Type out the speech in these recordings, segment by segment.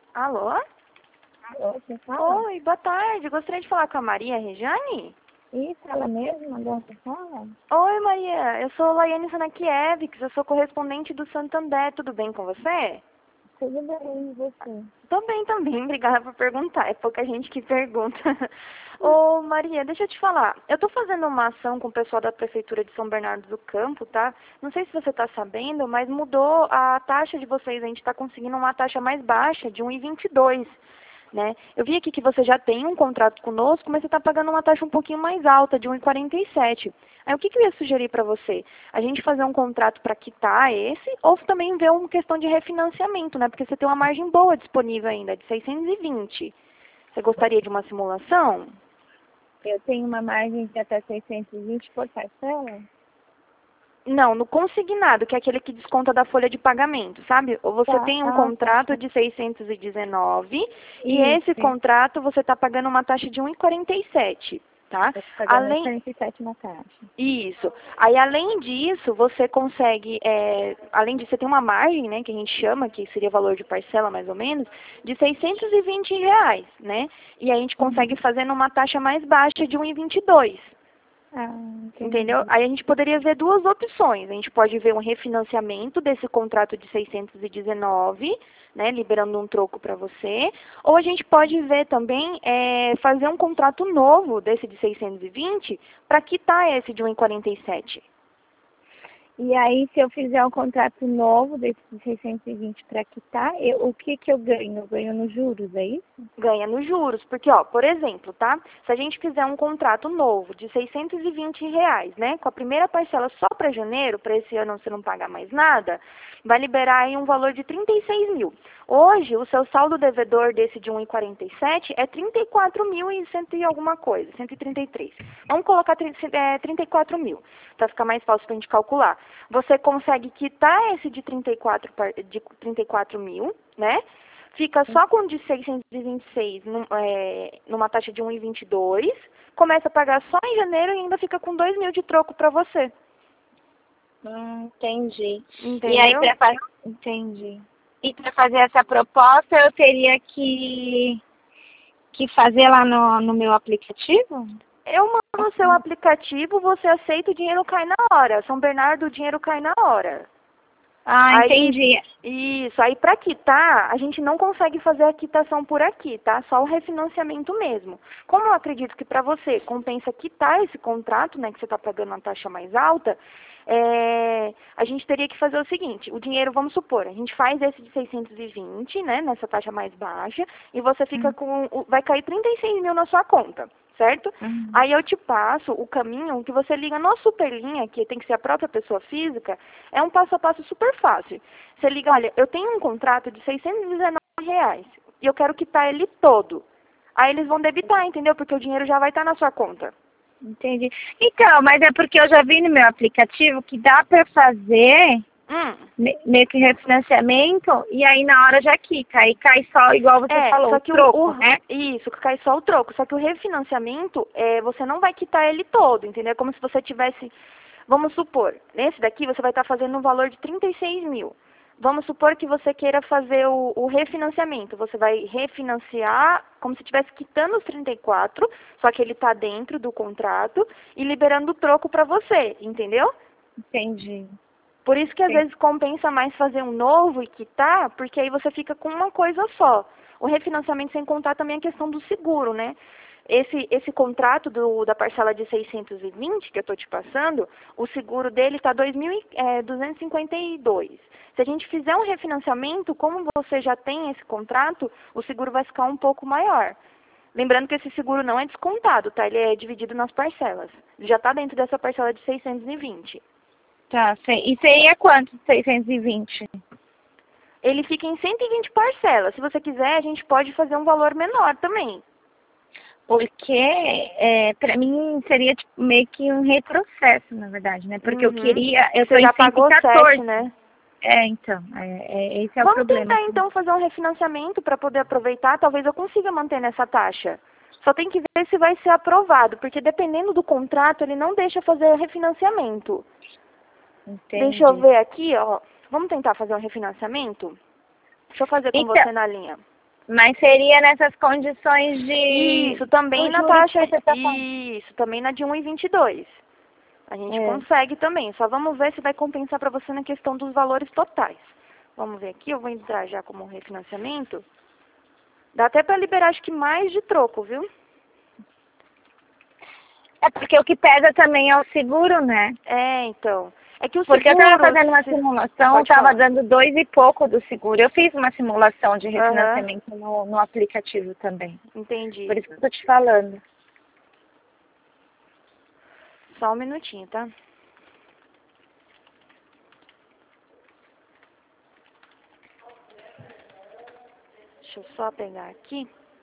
Alô? Alô, quem fala? Oi, boa tarde. Gostaria de falar com a Maria Rejane? Isso, ela mesma, de onde fala? Oi, Maria. Eu sou Laiane Sanakiewicz. Eu sou correspondente do Santander. Tudo bem com você? Tudo bem, e você? Tô bem também. Obrigada por perguntar. É pouca gente que pergunta. Ô, Maria, deixa eu te falar. Eu tô fazendo uma ação com o pessoal da Prefeitura de São Bernardo do Campo, tá? Não sei se você tá sabendo, mas mudou a taxa de vocês. A gente tá conseguindo uma taxa mais baixa, de 1,22. Né? Eu vi aqui que você já tem um contrato conosco, mas você está pagando uma taxa um pouquinho mais alta, de 1,47. Aí o que eu ia sugerir para você? A gente fazer um contrato para quitar esse, ou também ver uma questão de refinanciamento, né? Porque você tem uma margem boa disponível ainda, de 620. Você gostaria de uma simulação? Eu tenho uma margem de até 620 por parcela? Não, no consignado, que é aquele que desconta da folha de pagamento, sabe? Ou você Tá, tem um tá. contrato de 619 e esse Isso, contrato você está pagando uma taxa de 1,47, tá? eu tô pagando Além, 47 na taxa. isso. Aí, além disso, você consegue, além disso, você tem uma margem, né, que a gente chama, que seria valor de parcela, mais ou menos, de R$ 620, né? E a gente consegue Uhum. fazer numa taxa mais baixa de 1,22. Ah, Entendeu? entendi. Aí a gente poderia ver duas opções. A gente pode ver um refinanciamento desse contrato de 619, né, liberando um troco para você. Ou a gente pode ver também fazer um contrato novo desse de 620 para quitar esse de 1,47. E aí, se eu fizer um contrato novo desses 620 para quitar, o que que eu ganho? Eu ganho nos juros, é isso? Ganha nos juros, porque, ó, por exemplo, tá? Se a gente fizer um contrato novo de R$ 620, né? Com a primeira parcela só para janeiro, para esse ano você não pagar mais nada, vai liberar aí um valor de 36 mil. Hoje, o seu saldo devedor desse de 1,47 é 34 mil e cento e alguma coisa, 133. Vamos colocar 34 mil, para ficar mais fácil para a gente calcular. Você consegue quitar esse de 34 mil, né? Fica só com o de 626 numa taxa de 1,22, começa a pagar só em janeiro e ainda fica com 2 mil de troco para você. Entendi. E aí, Entendeu? entendi. E para fazer essa proposta, eu teria que fazer lá no meu aplicativo? Eu mando o seu aplicativo, você aceita, o dinheiro cai na hora. São Bernardo, o dinheiro cai na hora. Ah, Aí, entendi. isso, aí para quitar, a gente não consegue fazer a quitação por aqui, tá? Só o refinanciamento mesmo. Como eu acredito que para você compensa quitar esse contrato, né, que você está pagando uma taxa mais alta, a gente teria que fazer o seguinte, o dinheiro, vamos supor, a gente faz esse de 620, né, nessa taxa mais baixa, e você fica vai cair 36 mil na sua conta, certo? Uhum. Aí eu te passo o caminho que você liga na Superlinha, que tem que ser a própria pessoa física, é um passo a passo super fácil. Você liga, olha, eu tenho um contrato de R$ 619 e eu quero quitar ele todo. Aí eles vão debitar, entendeu? Porque o dinheiro já vai estar na sua conta. Entendi. Então, mas é porque eu já vi no meu aplicativo que dá para fazer Hum. meio que refinanciamento e aí na hora já quica. Aí cai só, igual você falou, Só o que troco, né? isso, que cai só o troco. Só que o refinanciamento, você não vai quitar ele todo, entendeu? É como se você tivesse, vamos supor, nesse daqui você vai estar fazendo um valor de 36 mil. Vamos supor que você queira fazer o refinanciamento. Você vai refinanciar como se estivesse quitando os 34, só que ele está dentro do contrato e liberando o troco para você, entendeu? Entendi. Por isso que às vezes compensa mais fazer um novo e quitar, porque aí você fica com uma coisa só. O refinanciamento sem contar também a questão do seguro, né? Esse contrato da parcela de 620 que eu estou te passando, o seguro dele está 2.252. Se a gente fizer um refinanciamento, como você já tem esse contrato, o seguro vai ficar um pouco maior. Lembrando que esse seguro não é descontado, tá? Ele é dividido nas parcelas. Já está dentro dessa parcela de 620. Tá, e seria quanto? 620? Ele fica em 120 parcelas. Se você quiser, a gente pode fazer um valor menor também. Porque para mim seria tipo, meio que um retrocesso, na verdade, né? Porque Uhum. eu tô Você em já pagou 7, 114. né? Então, esse é o Vamos problema. tentar então fazer um refinanciamento para poder aproveitar. Talvez eu consiga manter nessa taxa. Só tem que ver se vai ser aprovado, porque dependendo do contrato, ele não deixa fazer refinanciamento. Deixa eu Entendi. ver aqui, ó. Vamos tentar fazer um refinanciamento? Deixa eu fazer com Então, você na linha. Mas seria nessas condições de... Isso, também do na juro taxa. que você tá falando. Isso, também na de 1,22. A gente É. consegue também. Só vamos ver se vai compensar para você na questão dos valores totais. Vamos ver aqui, eu vou entrar já como refinanciamento. Dá até para liberar, acho que mais de troco, viu? É porque o que pesa também é o seguro, né? É, então. É que o Porque eu seguro... estava fazendo uma simulação, Pode estava falar. dando 2 e pouco do seguro. Eu fiz uma simulação de Aham, refinanciamento no aplicativo também. entendi. Por isso que eu tô te falando. Só um minutinho, tá? Deixa eu só pegar aqui.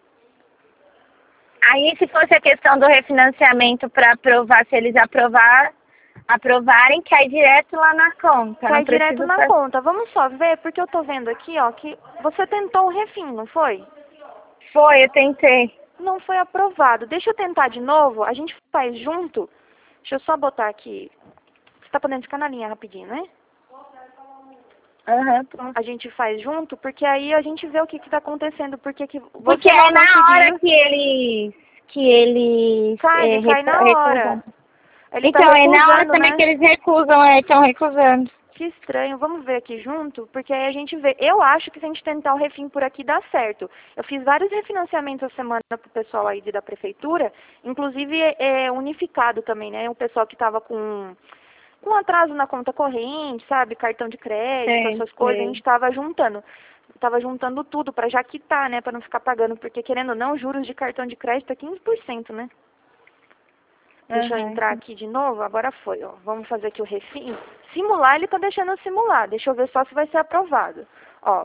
Aí, se fosse a questão do refinanciamento para aprovar, se eles aprovarem, cai direto lá na conta. Cai Não direto precisa na conta. Vamos só ver, porque eu tô vendo aqui, ó, que você tentou o refim, não foi? Foi, eu tentei. Não foi aprovado. Deixa eu tentar de novo, a gente faz junto. Deixa eu só botar aqui. Você tá podendo ficar na linha rapidinho, né? Aham, pronto. A gente faz junto, porque aí a gente vê o que tá acontecendo, porque que Porque você não é na hora conseguiu. que eles Ele cai na hora. recusam. Ele tá Então, é na hora recusando, também né? que eles recusam, estão recusando. Que estranho, vamos ver aqui junto, porque aí a gente vê. Eu acho que se a gente tentar o refim por aqui dá certo. Eu fiz vários refinanciamentos essa semana pro pessoal aí da prefeitura, inclusive unificado também, né? O pessoal que estava com atraso na conta corrente, sabe? Cartão de crédito, Sei, essas coisas, a sei. gente estava juntando. Tava juntando tudo para já quitar, né? Para não ficar pagando, porque querendo ou não, juros de cartão de crédito é 15%, né? Deixa eu Aham. entrar aqui de novo. Agora foi, ó. Vamos fazer aqui o refim. Simular, ele tá deixando eu simular. Deixa eu ver só se vai ser aprovado. Ó.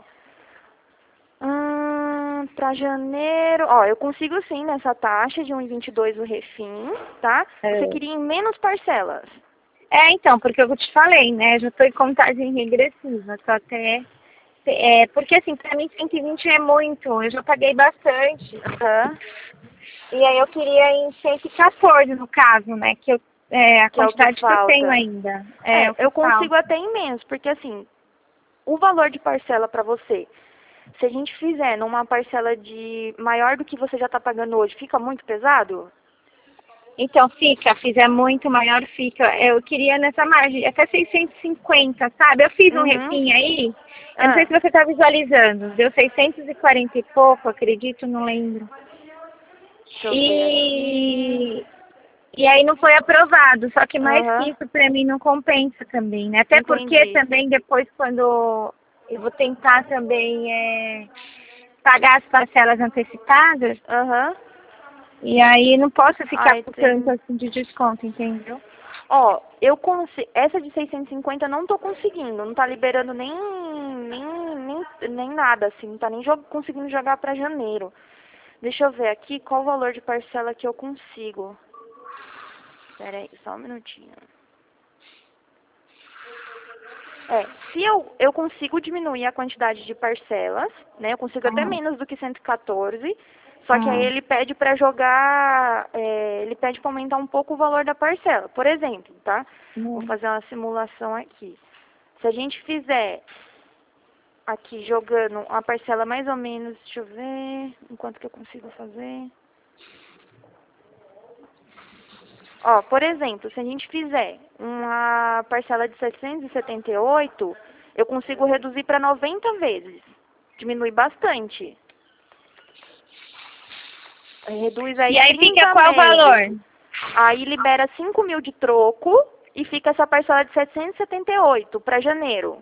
Pra janeiro... Ó, eu consigo sim nessa taxa de 1,22 o refim, tá? É. Você queria em menos parcelas. Então, porque eu te falei, né? Já estou em contagem regressiva, só até... porque assim, pra mim 120 é muito, eu já paguei bastante. Aham. E aí eu queria em 114 no caso, né? Que a Que é o que quantidade que eu tenho falta. ainda. É o que Eu consigo falta. até em menos, porque assim, o valor de parcela pra você, se a gente fizer numa parcela de maior do que você já tá pagando hoje, fica muito pesado? Então fizer muito maior, fica. Eu queria nessa margem, até 650, sabe? Eu fiz um Uhum. refim aí, eu não sei Ah, se você está visualizando, deu 640 e pouco, acredito, não lembro. deixa eu ver aqui. E aí não foi aprovado, só que mais que Aham, isso para mim não compensa também, né? Até porque entendi. também depois quando eu vou tentar também pagar as parcelas antecipadas, Aham. e aí não posso ficar Ai, com tanto tem... assim de desconto, entendeu? Ó, eu consigo... Essa de 650 eu não tô conseguindo. Não tá liberando nem nada, assim. Não tá nem conseguindo jogar pra janeiro. Deixa eu ver aqui qual o valor de parcela que eu consigo. Pera aí, só um minutinho. Se eu consigo diminuir a quantidade de parcelas, né? Eu consigo até Uhum. menos do que 114, só que aí Uhum. ele pede para jogar, ele pede para aumentar um pouco o valor da parcela. Por exemplo, tá? Vou Uhum. fazer uma simulação aqui. Se a gente fizer aqui jogando uma parcela mais ou menos, deixa eu ver, enquanto que eu consigo fazer. Ó, por exemplo, se a gente fizer uma parcela de 778, eu consigo reduzir para 90 vezes. Diminui bastante. Reduz E aí aí fica 30 qual o valor? meses. Aí libera 5 mil de troco e fica essa parcela de 778 para janeiro.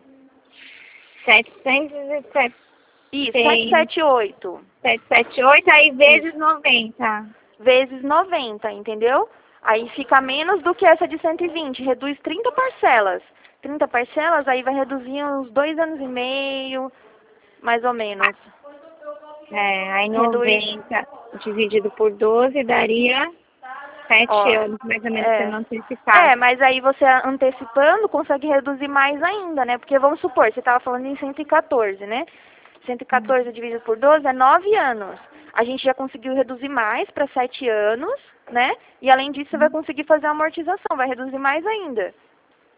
707, Isso, 778 778, aí vezes Isso. 90. Vezes 90, entendeu? Aí fica menos do que essa de 120, reduz 30 parcelas. 30 parcelas, aí vai reduzir uns 2 anos e meio, mais ou menos. Aí Reduz, 90 dividido por 12 daria 7 ó, anos, mais ou menos, é. sendo antecipado. Mas aí você antecipando consegue reduzir mais ainda, né? Porque vamos supor, você estava falando em 114, né? 114 dividido por 12 é 9 anos. A gente já conseguiu reduzir mais para 7 anos, né? E além disso, você vai conseguir fazer a amortização, vai reduzir mais ainda.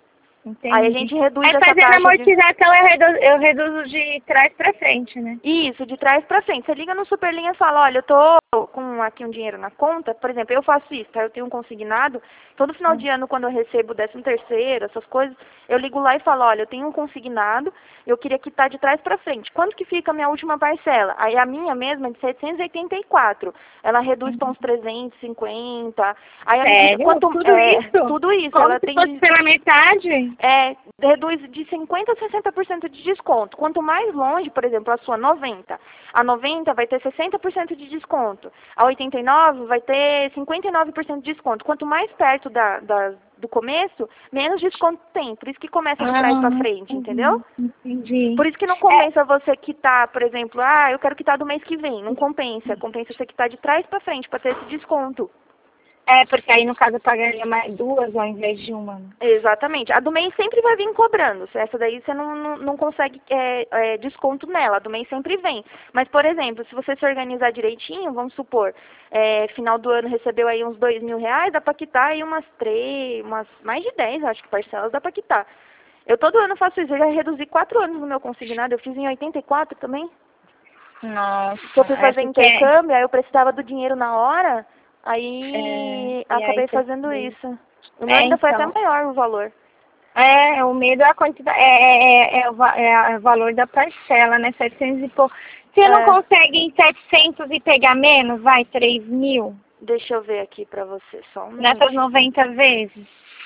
Entendi. Aí a gente reduz Aí essa fazendo taxa de... amortização eu reduzo de trás pra frente, né? Isso, de trás pra frente. Você liga no Superlinha e fala, olha, eu tô com aqui um dinheiro na conta, por exemplo, eu faço isso, tá? Eu tenho um consignado, todo final de ano, quando eu recebo o 13º, essas coisas, eu ligo lá e falo, olha, eu tenho um consignado, eu queria quitar de trás pra frente. Quanto que fica a minha última parcela? Aí a minha mesma é de 784. Ela reduz para uns 350. Aí à medida, Sério? Tudo isso? tudo isso, Como ela se tem fosse pela metade? reduz de 50% a 60% de desconto. Quanto mais longe, por exemplo, a sua 90, a 90 vai ter 60% de desconto. A 89 vai ter 59% de desconto. Quanto mais perto do começo, menos desconto tem. Por isso que começa de trás para frente, entendeu? Entendi. Por isso que não compensa você quitar, por exemplo, eu quero quitar do mês que vem. Não compensa. Compensa você quitar de trás para frente para ter esse desconto. Porque aí no caso eu pagaria mais duas ao invés de uma. Né? Exatamente. A do mês sempre vai vir cobrando. Essa daí você não consegue desconto nela. A do mês sempre vem. Mas, por exemplo, se você se organizar direitinho, vamos supor, final do ano recebeu aí uns R$ 2.000, dá pra quitar aí umas mais de 10, acho que parcelas dá pra quitar. Eu todo ano faço isso. Eu já reduzi 4 anos no meu consignado. Eu fiz em 84 também. Nossa, Que eu fui fazer porque intercâmbio, aí eu precisava do dinheiro na hora. Aí e aí acabei você fazendo isso. O meu ainda foi até então. maior o valor. O medo é a quantidade, é o valor da parcela, né? 700 e pouco. Você não consegue em 700 e pegar menos, vai, 3.000? Deixa eu ver aqui pra você, só um Nessas minutinho. 90 vezes?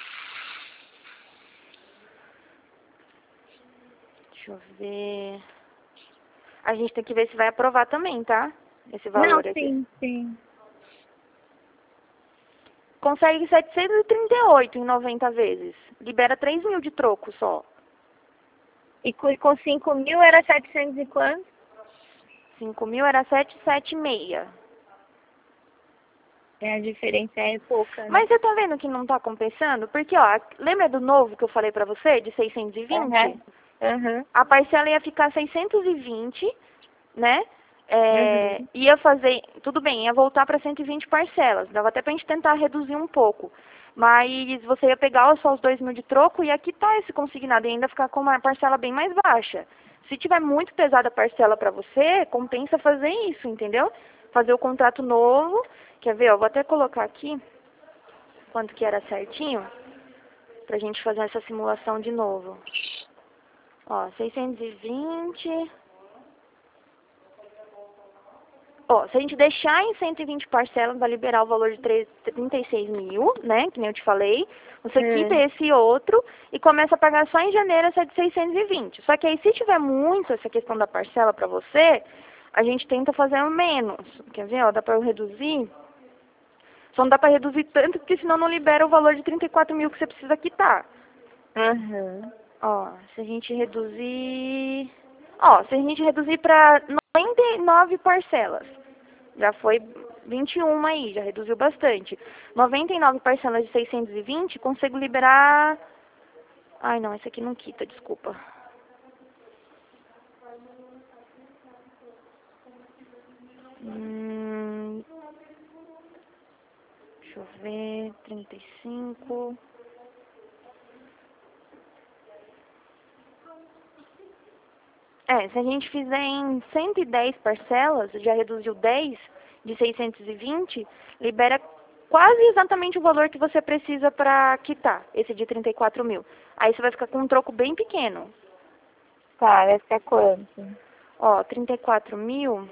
Deixa eu ver. A gente tem que ver se vai aprovar também, tá? Esse Não, valor aqui. sim. Consegue 738 em 90 vezes. Libera 3.000 de troco só. E com 5.000 era 700 e quanto? 5.000 era 776. A diferença é pouca, né? Mas você tá vendo que não tá compensando? Porque, ó, lembra do novo que eu falei pra você, de 620? Uhum. A parcela ia ficar 620, né? Uhum. Ia fazer, tudo bem, ia voltar para 120 parcelas. Dava até pra gente tentar reduzir um pouco. Mas você ia pegar só os 2.000 de troco e ia quitar esse consignado e ainda ficar com uma parcela bem mais baixa. Se tiver muito pesada a parcela para você, compensa fazer isso, entendeu? Fazer o contrato novo. Quer ver? Ó, vou até colocar aqui quanto que era certinho pra gente fazer essa simulação de novo. Ó, 620. Ó, se a gente deixar em 120 parcelas, vai liberar o valor de 36 mil, né? Que nem eu te falei. Você quita esse outro e começa a pagar só em janeiro essa de 620. Só que aí, se tiver muito essa questão da parcela pra você, a gente tenta fazer menos. Quer ver? Ó, dá pra eu reduzir? Só não dá pra reduzir tanto, porque senão não libera o valor de 34 mil que você precisa quitar. Uhum. Ó, se a gente reduzir... Ó, se a gente reduzir pra 99 parcelas, já foi 21 aí, já reduziu bastante. 99 parcelas de 620, consigo liberar... Ai, não, esse aqui não quita, desculpa. Deixa eu ver, 35... se a gente fizer em 110 parcelas, já reduziu 10 de 620, libera quase exatamente o valor que você precisa para quitar, esse de 34 mil. Aí você vai ficar com um troco bem pequeno. Tá, vai ficar quanto? Ó, 34 mil...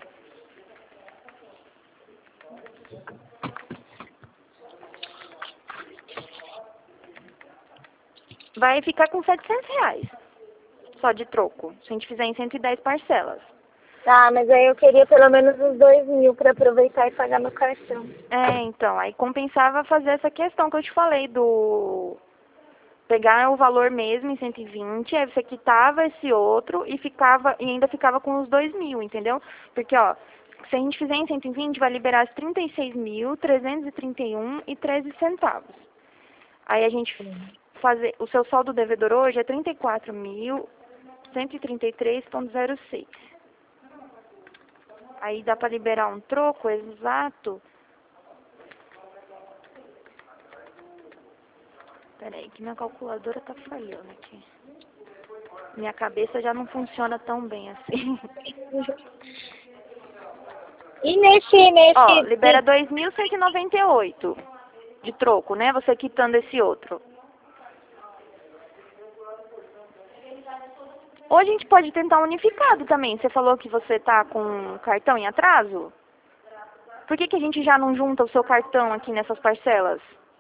vai ficar com R$ 700 só de troco, se a gente fizer em 110 parcelas. Tá, mas aí eu queria pelo menos uns 2.000 pra aproveitar e pagar meu cartão. Então, aí compensava fazer essa questão que eu te falei pegar o valor mesmo em 120, aí você quitava esse outro e ainda ficava com os 2.000, entendeu? Porque, ó, se a gente fizer em 120, vai liberar as 36.331,13 centavos. Aí a gente o seu saldo devedor hoje é 34.133,06. Aí dá para liberar um troco exato. Peraí, que minha calculadora tá falhando aqui. Minha cabeça já não funciona tão bem assim. E nesse... Ó, libera 2.198 de troco, né? Você quitando esse outro. Ou a gente pode tentar unificado também. Você falou que você tá com cartão em atraso? Por que a gente já não junta o seu cartão aqui nessas parcelas?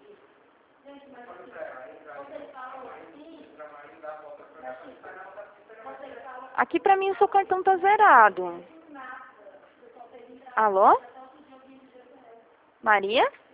Aqui pra mim o seu cartão tá zerado. Alô? Maria?